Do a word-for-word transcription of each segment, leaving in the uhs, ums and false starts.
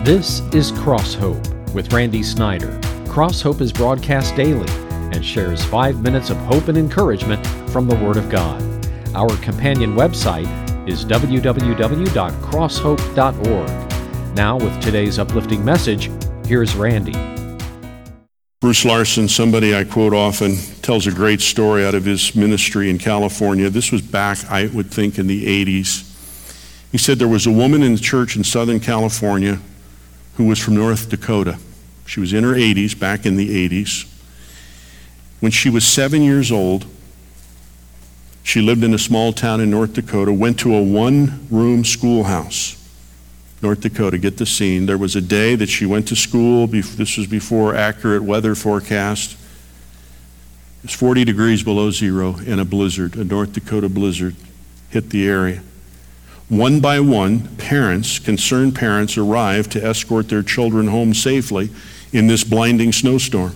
This is Cross Hope with Randy Snyder. Cross Hope is broadcast daily and shares five minutes of hope and encouragement from the Word of God. Our companion website is w w w dot cross hope dot org. Now, with today's uplifting message, here's Randy. Bruce Larson, somebody I quote often, tells a great story out of his ministry in California. This was back, I would think, in the eighties. He said there was a woman in the church in Southern California who was from North Dakota. She was in her eighties, back in the eighties. When she was seven years old, she lived in a small town in North Dakota, went to a one-room schoolhouse. North Dakota, get the scene. There was a day that she went to school. This was before accurate weather forecast. It was forty degrees below zero, and a blizzard, a North Dakota blizzard, hit the area. One by one, parents, concerned parents, arrived to escort their children home safely in this blinding snowstorm.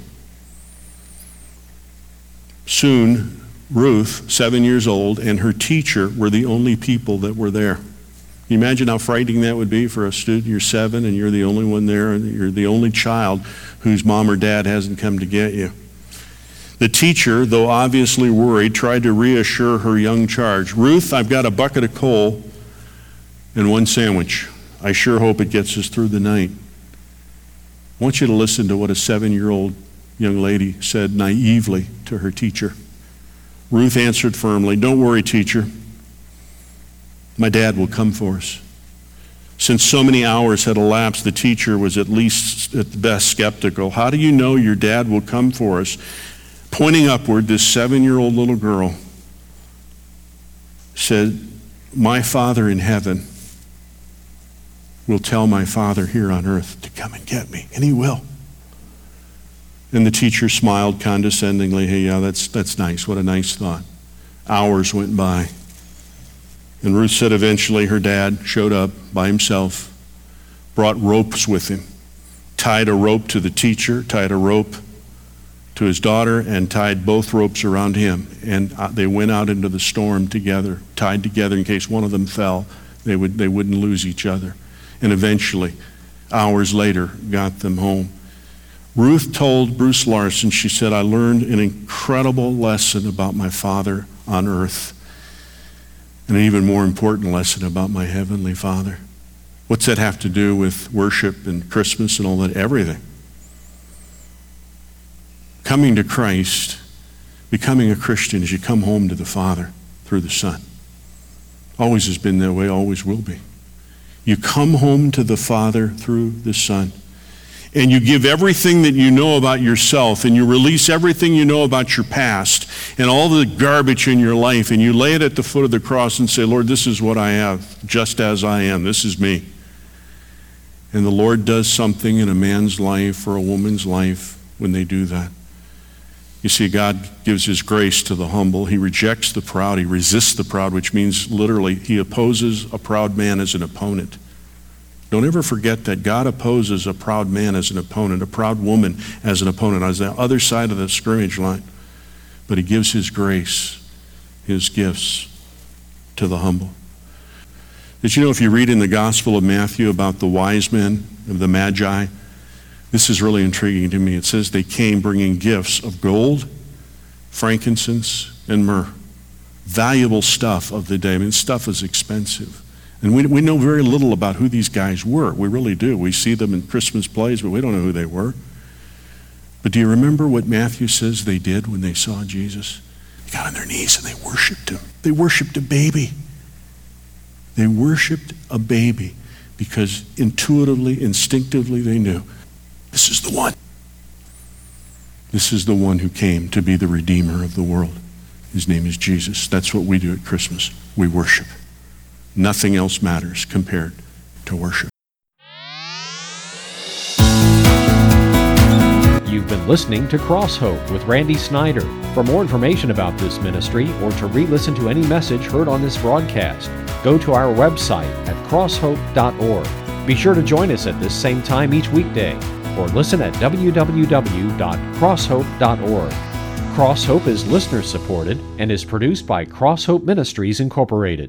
Soon, Ruth, seven years old, and her teacher were the only people that were there. Can you imagine how frightening that would be for a student? You're seven and you're the only one there, and you're the only child whose mom or dad hasn't come to get you. The teacher, though obviously worried, tried to reassure her young charge. Ruth, I've got a bucket of coal and one sandwich. I sure hope it gets us through the night. I want you to listen to what a seven-year-old young lady said naively to her teacher. Ruth answered firmly, "Don't worry, teacher. My dad will come for us." Since so many hours had elapsed, the teacher was at least at the best skeptical. "How do you know your dad will come for us?" Pointing upward, this seven-year-old little girl said, "My Father in heaven will tell my Father here on earth to come and get me, and he will." And the teacher smiled condescendingly. "Hey, yeah, that's that's nice. What a nice thought." Hours went by. And Ruth said eventually her dad showed up by himself, brought ropes with him, tied a rope to the teacher, tied a rope to his daughter, and tied both ropes around him. And they went out into the storm together, tied together in case one of them fell. They would they wouldn't lose each other. And eventually, hours later, got them home. Ruth told Bruce Larson, she said, "I learned an incredible lesson about my Father on earth, and an even more important lesson about my Heavenly Father." What's that have to do with worship and Christmas and all that? Everything. Coming to Christ, becoming a Christian, is you come home to the Father through the Son. Always has been that way, always will be. You come home to the Father through the Son. And you give everything that you know about yourself, and you release everything you know about your past and all the garbage in your life, and you lay it at the foot of the cross and say, "Lord, this is what I have, just as I am. This is me." And the Lord does something in a man's life or a woman's life when they do that. You see, God gives his grace to the humble. He rejects the proud. He resists the proud, which means literally he opposes a proud man as an opponent. Don't ever forget that God opposes a proud man as an opponent, a proud woman as an opponent, on the other side of the scrimmage line. But he gives his grace, his gifts to the humble. Did you know, if you read in the Gospel of Matthew about the wise men, of the Magi, this is really intriguing to me. It says they came bringing gifts of gold, frankincense, and myrrh. Valuable stuff of the day. I mean, stuff is expensive. And we, we know very little about who these guys were. We really do. We see them in Christmas plays, but we don't know who they were. But do you remember what Matthew says they did when they saw Jesus? They got on their knees and they worshiped him. They worshiped a baby. They worshiped a baby because intuitively, instinctively, they knew, this is the one. This is the one who came to be the Redeemer of the world. His name is Jesus. That's what we do at Christmas. We worship. Nothing else matters compared to worship. You've been listening to Cross Hope with Randy Snyder. For more information about this ministry or to re-listen to any message heard on this broadcast, go to our website at cross hope dot org. Be sure to join us at this same time each weekday, or listen at w w w dot cross hope dot org. Cross Hope is listener supported and is produced by Cross Hope Ministries Incorporated.